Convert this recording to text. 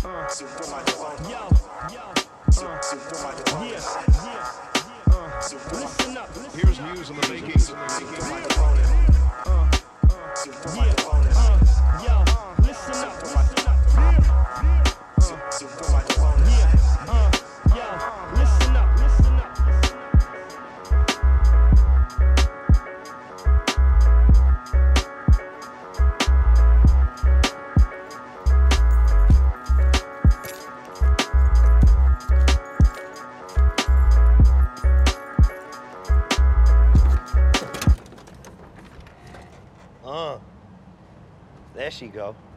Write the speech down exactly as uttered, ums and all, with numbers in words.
Yo, yo, uh, yeah, yeah, uh, listen up. Here's news in the making. Uh, yeah, uh, yo, listen up, listen up. Yeah, uh, yo, listen up, listen up. Uh, there she go.